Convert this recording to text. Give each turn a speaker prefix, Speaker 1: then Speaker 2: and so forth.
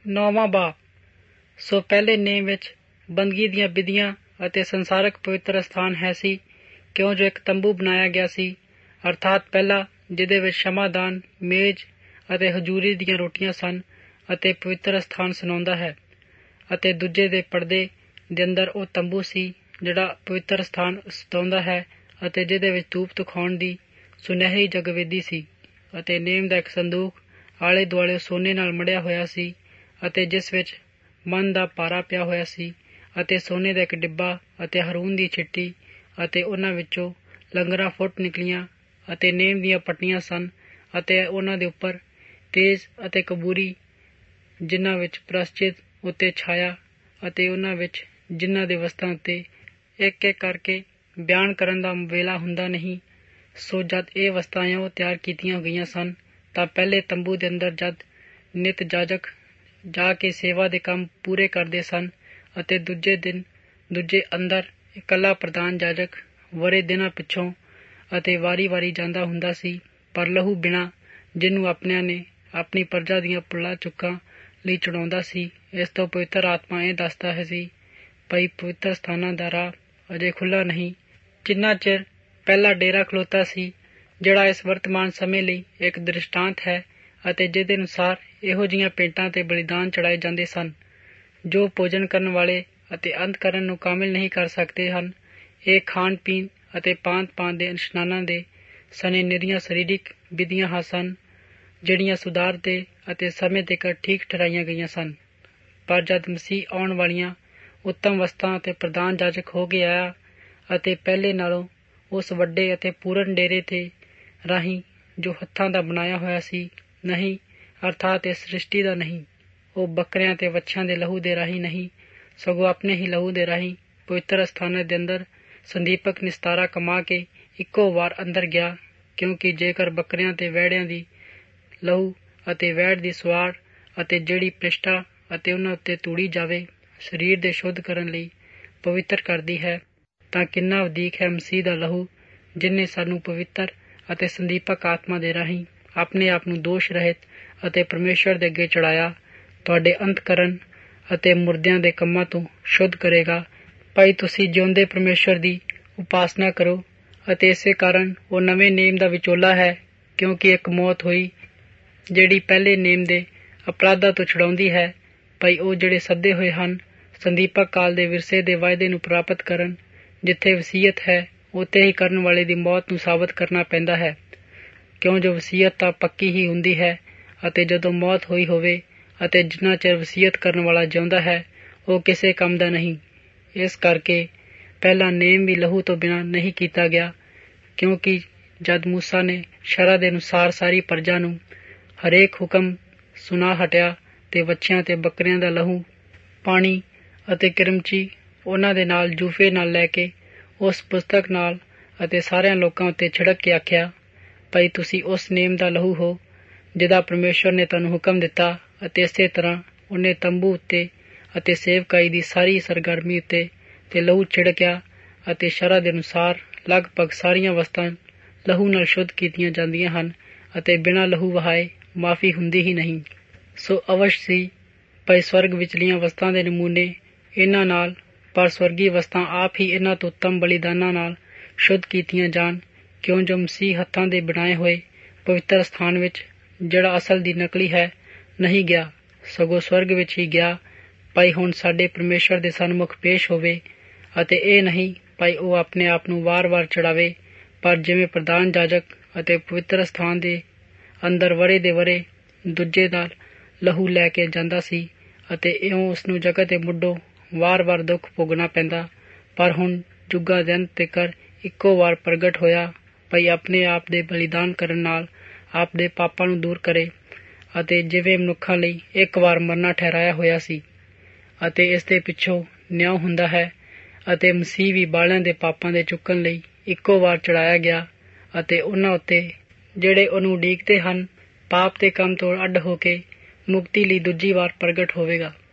Speaker 1: ਨੌਵਾਂ ਬਾਬ। ਸੋ ਪਹਿਲੇ ਨੇਮ ਵਿੱਚ ਬੰਦਗੀ ਦੀਆਂ ਵਿਧੀਆਂ ਅਤੇ ਸੰਸਾਰਕ ਪਵਿੱਤਰ ਸਥਾਨ ਹੈ ਸੀ, ਕਿਉਂ ਜੋ ਇੱਕ ਤੰਬੂ ਬਣਾਇਆ ਗਿਆ ਸੀ, ਅਰਥਾਤ ਪਹਿਲਾ, ਜਿਹਦੇ ਵਿੱਚ ਸ਼ਮਾਦਾਨ, ਮੇਜ਼ ਅਤੇ ਹਜ਼ੂਰੀ ਦੀਆਂ ਰੋਟੀਆਂ ਸਨ ਅਤੇ ਪਵਿੱਤਰ ਸਥਾਨ ਸੁਣਾਉਂਦਾ ਹੈ, ਅਤੇ ਦੂਜੇ ਦੇ ਪਰਦੇ ਦੇ ਅੰਦਰ ਉਹ ਤੰਬੂ ਸੀ ਜਿਹੜਾ ਪਵਿੱਤਰ ਸਥਾਨ ਸਤਾਉਂਦਾ ਹੈ ਅਤੇ ਜਿਹਦੇ ਵਿੱਚ ਧੂਪ ਦਿਖਾਉਣ ਦੀ ਸੁਨਹਿਰੀ ਜਗਵੇਦੀ ਸੀ, ਅਤੇ ਨੇਮ ਦਾ ਇੱਕ ਸੰਦੂਕ ਆਲੇ ਦੁਆਲੇ ਸੋਨੇ ਨਾਲ ਮੜਿਆ ਹੋਇਆ ਸੀ ਅਤੇ ਜਿਸ ਵਿੱਚ ਮਨ ਦਾ ਭਾਰਾ ਪਿਆ ਹੋਇਆ ਸੀ, ਅਤੇ ਸੋਨੇ ਦਾ ਇੱਕ ਡਿੱਬਾ ਅਤੇ ਹਾਰੂਨ ਦੀ ਚਿੱਟੀ ਅਤੇ ਉਹਨਾਂ ਵਿੱਚੋਂ ਲੰਗਰਾਂ ਫੁੱਟ ਨਿਕਲੀਆਂ ਅਤੇ ਨੇਮ ਦੀਆਂ ਪੱਟੀਆਂ ਸਨ ਅਤੇ ਉਹਨਾਂ ਦੇ ਉੱਪਰ ਤੇਜ਼ ਅਤੇ ਕਬੂਰੀ, ਜਿਨ੍ਹਾਂ ਵਿੱਚ ਪ੍ਰਸਚਿਤ ਉੱਤੇ ਛਾਇਆ ਅਤੇ ਉਹਨਾਂ ਵਿੱਚ ਜਿਨ੍ਹਾਂ ਦੇ ਵਸਤਾਂ ਉੱਤੇ ਇੱਕ ਇੱਕ ਕਰਕੇ ਬਿਆਨ ਕਰਨ ਦਾ ਵੇਲਾ ਹੁੰਦਾ ਨਹੀਂ। ਸੋ ਜਦ ਇਹ ਵਸਤਾਂ ਇਉਂ ਤਿਆਰ ਕੀਤੀਆਂ ਗਈਆਂ ਸਨ ਤਾਂ ਪਹਿਲੇ ਤੰਬੂ ਦੇ ਅੰਦਰ ਜਦ ਨਿਤ ਜਾਜਕ ਜਾ ਕੇ ਸੇਵਾ ਦੇ ਕੰਮ ਪੂਰੇ ਕਰਦੇ ਸਨ ਅਤੇ ਦੂਜੇ ਦਿਨ ਦੂਜੇ ਅੰਦਰ ਇਕੱਲਾ ਪ੍ਰਧਾਨ ਜਾਜਕ ਵਰੇ ਦਿਨਾਂ ਪਿੱਛੋਂ ਅਤੇ ਵਾਰੀ ਜਾਂਦਾ ਹੁੰਦਾ ਸੀ, ਪਰ ਲਹੂ ਬਿਨਾਂ, ਜਿਹਨੂੰ ਆਪਣਿਆਂ ਨੇ ਆਪਣੀ ਪ੍ਰਜਾ ਦੀਆਂ ਪੁੱਲਾਂ ਚੁੱਕਾਂ ਲਈ ਚੜਾਉਂਦਾ ਸੀ। ਇਸ ਤੋਂ ਪਵਿੱਤਰ ਆਤਮਾ ਇਹ ਦੱਸਦਾ ਹੈ ਸੀ ਭਈ ਪਵਿੱਤਰ ਸਥਾਨਾਂ ਦਾ ਰਾਹ ਅਜੇ ਖੁੱਲ੍ਹਾ ਨਹੀਂ, ਜਿੰਨਾ ਚਿਰ ਪਹਿਲਾ ਡੇਰਾ ਖਲੋਤਾ ਸੀ, ਜਿਹੜਾ ਇਸ ਵਰਤਮਾਨ ਸਮੇਂ ਲਈ ਇੱਕ ਦ੍ਰਿਸ਼ਟਾਂਤ ਹੈ ਅਤੇ ਜਿਹਦੇ ਅਨੁਸਾਰ ਇਹੋ ਜਿਹੀਆਂ ਭੇਟਾਂ ਤੇ ਬਲੀਦਾਨ ਚੜਾਏ ਜਾਂਦੇ ਸਨ ਜੋ ਭੋਜਨ ਕਰਨ ਵਾਲੇ ਅਤੇ ਅੰਤਕਰਨ ਨੂੰ ਕਾਮਿਲ ਨਹੀਂ ਕਰ ਸਕਦੇ ਹਨ। ਇਹ ਖਾਣ ਪੀਣ ਅਤੇ ਭਾਂਤ ਦੇ ਇਸ਼ਨਾਨਾਂ ਦੇ ਸਣੇ ਨਿਰੀਆਂ ਸਰੀਰਕ ਵਿਧੀਆਂ ਸਨ, ਜਿਹੜੀਆਂ ਸੁਧਾਰ ਦੇ ਅਤੇ ਸਮੇਂ ਤੀਕ ਠੀਕ ਠਹਿਰਾਈਆਂ ਗਈਆਂ ਸਨ। ਪਰ ਜਦ ਮਸੀਹ ਆਉਣ ਵਾਲੀਆਂ ਉੱਤਮ ਵਸਤਾਂ ਅਤੇ ਪ੍ਰਧਾਨ ਜਾਜਕ ਹੋ ਕੇ ਆਇਆ ਅਤੇ ਪਹਿਲੇ ਨਾਲੋਂ ਉਸ ਵੱਡੇ ਅਤੇ ਪੂਰਨ ਡੇਰੇ ਤੇ ਰਾਹੀਂ ਜੋ ਹੱਥਾਂ ਦਾ ਬਣਾਇਆ ਹੋਇਆ ਸੀ ਨਹੀਂ, ਅਰਥਾਤ ਇਸ ਸ੍ਰਿਸ਼ਟੀ ਦਾ ਨਹੀਂ, ਉਹ ਬੱਕਰਿਆਂ ਤੇ ਵੱਛਿਆਂ ਦੇ ਲਹੂ ਦੇ ਰਾਹੀਂ ਨਹੀਂ, ਸਗੋਂ ਆਪਣੇ ਹੀ ਲਹੂ ਦੇ ਰਾਹੀਂ ਪਵਿੱਤਰ ਸਥਾਨਾਂ ਦੇ ਅੰਦਰ ਸੰਦੀਪਕ ਨਿਸਤਾਰਾ ਕਮਾ ਕੇ ਇੱਕੋ ਵਾਰ ਅੰਦਰ ਗਿਆ, ਕਿਉਂਕਿ ਜੇਕਰ ਬੱਕਰਿਆਂ ਤੇ ਵਹਿੜਿਆਂ ਦੀ ਲਹੂ ਅਤੇ ਵਹਿੜ ਦੀ ਸੁਆੜ ਅਤੇ ਜਿਹੜੀ ਪ੍ਰਿਸ਼ਠਾ ਅਤੇ ਉਹਨਾਂ ਉੱਤੇ ਧੂੜੀ ਜਾਵੇ ਸਰੀਰ ਦੇ ਸ਼ੁੱਧ ਕਰਨ ਲਈ ਪਵਿੱਤਰ ਕਰਦੀ ਹੈ, ਤਾਂ ਕਿੰਨਾ ਵਧੀਕ ਹੈ ਮਸੀਹ ਦਾ ਲਹੂ, ਜਿਹਨੇ ਸਾਨੂੰ ਪਵਿੱਤਰ ਅਤੇ ਸੰਦੀਪਕ ਆਤਮਾ ਦੇ ਰਾਹੀਂ ਆਪਣੇ ਆਪ ਨੂੰ ਦੋਸ਼ ਰਹਿਤ ਅਤੇ ਪਰਮੇਸ਼ਰ ਦੇ ਅੱਗੇ ਚੜਾਇਆ, ਤੁਹਾਡੇ ਅੰਤਕਰਨ ਅਤੇ ਮੁਰਦਿਆਂ ਦੇ ਕੰਮਾਂ ਤੋਂ ਸ਼ੁੱਧ ਕਰੇਗਾ, ਭਾਈ ਤੁਸੀਂ ਜਿਉਂਦੇ ਪਰਮੇਸ਼ਰ ਦੀ ਉਪਾਸਨਾ ਕਰੋ। ਅਤੇ ਇਸੇ ਕਾਰਨ ਉਹ ਨਵੇਂ ਨੇਮ ਦਾ ਵਿਚੋਲਾ ਹੈ, ਕਿਉਂਕਿ ਇੱਕ ਮੌਤ ਹੋਈ ਜਿਹੜੀ ਪਹਿਲੇ ਨੇਮ ਦੇ ਅਪਰਾਧਾਂ ਤੋਂ ਛੁਡਾਉਂਦੀ ਹੈ, ਭਾਈ ਉਹ ਜਿਹੜੇ ਸੱਦੇ ਹੋਏ ਹਨ ਸੰਦੀਪਕ ਕਾਲ ਦੇ ਵਿਰਸੇ ਦੇ ਵਾਅਦੇ ਨੂੰ ਪ੍ਰਾਪਤ ਕਰਨ। ਜਿੱਥੇ ਵਸੀਅਤ ਹੈ ਉੱਥੇ ਹੀ ਕਰਨ ਵਾਲੇ ਦੀ ਮੌਤ ਨੂੰ ਸਾਬਤ ਕਰਨਾ ਪੈਂਦਾ ਹੈ, ਕਿਉਂ ਜੋ ਵਸੀਅਤ ਤਾਂ ਪੱਕੀ ਹੀ ਹੁੰਦੀ ਹੈ ਅਤੇ ਜਦੋਂ ਮੌਤ ਹੋਈ ਹੋਵੇ ਅਤੇ ਜਿੰਨਾ ਚਿਰ ਵਸੀਅਤ ਕਰਨ ਵਾਲਾ ਜਿਉਂਦਾ ਹੈ ਉਹ ਕਿਸੇ ਕੰਮ ਦਾ ਨਹੀਂ। ਇਸ ਕਰਕੇ ਪਹਿਲਾ ਨੇਮ ਵੀ ਲਹੂ ਤੋਂ ਬਿਨਾਂ ਨਹੀਂ ਕੀਤਾ ਗਿਆ, ਕਿਉਂਕਿ ਜਦ ਮੂਸਾ ਨੇ ਸ਼ਰ੍ਹਾ ਦੇ ਅਨੁਸਾਰ ਸਾਰੀ ਪ੍ਰਜਾ ਨੂੰ ਹਰੇਕ ਹੁਕਮ ਸੁਣਾ ਹਟਿਆ ਤੇ ਵੱਛਿਆਂ ਤੇ ਬੱਕਰਿਆਂ ਦਾ ਲਹੂ, ਪਾਣੀ ਅਤੇ ਕਿਰਮਚੀ ਉਹਨਾਂ ਦੇ ਨਾਲ ਜੂਫੇ ਨਾਲ ਲੈ ਕੇ ਉਸ ਪੁਸਤਕ ਨਾਲ ਅਤੇ ਸਾਰਿਆਂ ਲੋਕਾਂ ਉੱਤੇ ਛਿੜਕ ਕੇ ਆਖਿਆ, ਭਾਈ ਤੁਸੀਂ ਉਸ ਨੇਮ ਦਾ ਲਹੂ ਹੋ ਜਿਹਦਾ ਪਰਮੇਸ਼ਰ ਨੇ ਤੁਹਾਨੂੰ ਹੁਕਮ ਦਿੱਤਾ। ਅਤੇ ਇਸੇ ਤਰ੍ਹਾਂ ਉਹਨੇ ਤੰਬੂ ਉੱਤੇ ਅਤੇ ਸੇਵਕਾਈ ਦੀ ਸਾਰੀ ਸਰਗਰਮੀ ਉੱਤੇ ਤੇ ਲਹੂ ਛਿੜਕਿਆ ਅਤੇ ਸ਼ਰ੍ਹਾ ਦੇ ਅਨੁਸਾਰ ਲਗਭਗ ਸਾਰੀਆਂ ਵਸਤਾਂ ਲਹੂ ਨਾਲ ਸ਼ੁੱਧ ਕੀਤੀਆਂ ਜਾਂਦੀਆਂ ਹਨ ਅਤੇ ਬਿਨਾਂ ਲਹੂ ਵਹਾਏ ਮਾਫੀ ਹੁੰਦੀ ਹੀ ਨਹੀਂ। ਸੋ ਅਵਸ਼ ਸੀ ਭਾਈ ਸਵਰਗ ਵਿਚਲੀਆਂ ਵਸਤਾਂ ਦੇ ਨਮੂਨੇ ਇਹਨਾਂ ਨਾਲ, ਪਰ ਸਵਰਗੀ ਵਸਤਾਂ ਆਪ ਹੀ ਇਹਨਾਂ ਤੋਂ ਉੱਤਮ ਬਲੀਦਾਨਾਂ ਨਾਲ ਸ਼ੁੱਧ ਕੀਤੀਆਂ ਜਾਣ, ਕਿਉਂ ਜੋ ਮਸੀਹ ਹੱਥਾਂ ਦੇ ਬਣਾਏ ਹੋਏ ਪਵਿੱਤਰ ਸਥਾਨ ਵਿੱਚ, ਜਿਹੜਾ ਅਸਲ ਦੀ ਨਕਲੀ ਹੈ, ਨਹੀਂ ਗਿਆ, ਸਗੋਂ ਸਵਰਗ ਵਿੱਚ ਹੀ ਗਿਆ, ਭਾਈ ਹੁਣ ਸਾਡੇ ਪਰਮੇਸ਼ਰ ਦੇ ਸਨਮੁਖ ਪੇਸ਼ ਹੋਵੇ। ਅਤੇ ਇਹ ਨਹੀਂ ਭਾਈ ਉਹ ਆਪਣੇ ਆਪ ਨੂੰ ਵਾਰ ਚੜਾਵੇ, ਪਰ ਜਿਵੇਂ ਪ੍ਰਧਾਨ ਜਾਜਕ ਅਤੇ ਪਵਿੱਤਰ ਸਥਾਨ ਦੇ ਅੰਦਰ ਵਰੇ ਦੇ ਵਰੇ ਦੂਜੇ ਨਾਲ ਲਹੂ ਲੈ ਕੇ ਜਾਂਦਾ ਸੀ ਅਤੇ ਇਉਂ ਉਸਨੂੰ ਜਗਤ ਦੇ ਮੁੱਢੋਂ ਵਾਰ ਦੁੱਖ ਭੋਗਣਾ ਪੈਂਦਾ, ਪਰ ਹੁਣ ਜੁੱਗਾਂ ਦੇ ਅੰਤ ਤੀਕਰ ਇੱਕੋ ਵਾਰ ਪ੍ਰਗਟ ਹੋਇਆ, ਭਾਈ ਆਪਣੇ ਆਪ ਦੇ ਬਲੀਦਾਨ ਕਰਨ ਨਾਲ ਆਪ ਦੇ ਪਾਪਾਂ ਨੂੰ ਦੂਰ ਕਰੇ, ਅਤੇ ਜਿਵੇਂ ਮਨੁੱਖਾਂ ਲਈ ਇੱਕ ਵਾਰ ਮਰਨਾ ਠਹਿਰਾਇਆ ਹੋਇਆ ਸੀ ਅਤੇ ਇਸ ਦੇ ਪਿੱਛੋਂ ਨਿਆਂ ਹੁੰਦਾ ਹੈ, ਅਤੇ ਮਸੀਹ ਵੀ ਬਾਲਿਆਂ ਦੇ ਪਾਪਾਂ ਦੇ ਚੁੱਕਣ ਲਈ ਇੱਕੋ ਵਾਰ ਚੜਾਇਆ ਗਿਆ ਅਤੇ ਉਹਨਾਂ ਉੱਤੇ ਜਿਹੜੇ ਉਹਨੂੰ ਉਡੀਕਦੇ ਹਨ ਪਾਪ ਦੇ ਕੰਮ ਤੋਂ ਅੱਡ ਹੋ ਕੇ ਮੁਕਤੀ ਲਈ ਦੂਜੀ ਵਾਰ ਪ੍ਰਗਟ ਹੋਵੇਗਾ।